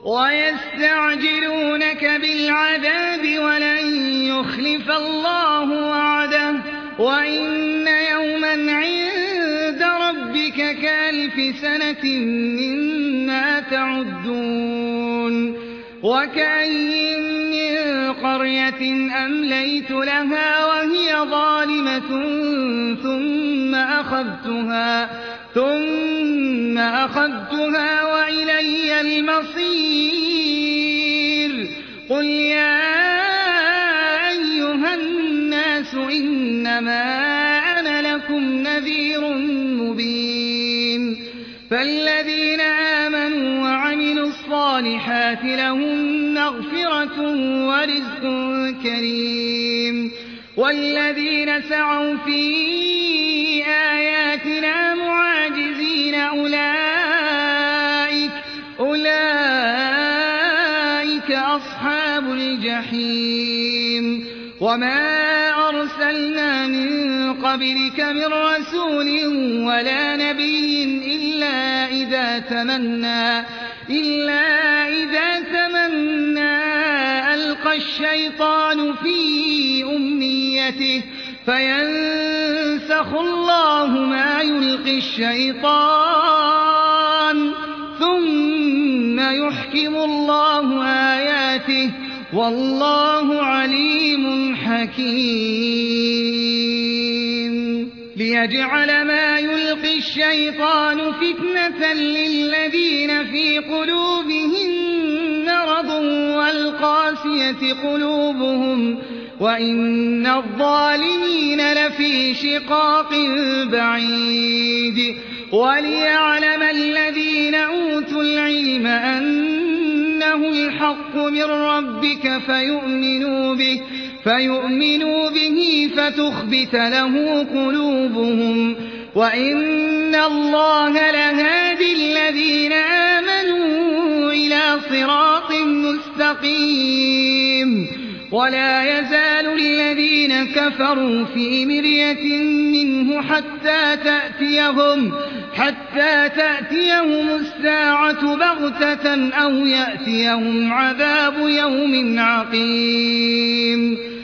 ويستعجلونك بالعذاب ولن يخلف الله وعده وإن يوما عند ربك كألف سنة مما تعدون وكأين من قرية أمليت لها وهي ظالمة ثم أخذتها وإلي المصير قل يا أيها الناس إنما أنا لكم نذير مبين فالذين آمنوا وعملوا الصالحات لهم مغفرة ورزق كريم والذين سعوا في آياتنا معاجزين أولئك أصحاب الجحيم وما أرسلنا من قبلك من رسول ولا نبي إلا إذا تمنى ألقى الشيطان في أمنيته فينسخ الله ما يلقي الشيطان ثم يحكم الله آياته والله عليم حكيم ليجعل ما يلقي الشيطان فتنة للذين في قلوبهم مرض والقاسية قلوبهم وإن الظالمين لفي شقاق بعيد وليعلم الذين أوتوا العلم أنه الحق من ربك فيؤمنوا به فتخبت له قلوبهم وإن الله لهادي الذين آمنوا إلى صراط مستقيم ولا يزال الذين كفروا في مرية منه حتى تأتيهم الساعة بغتة أو يأتيهم عذاب يوم عقيم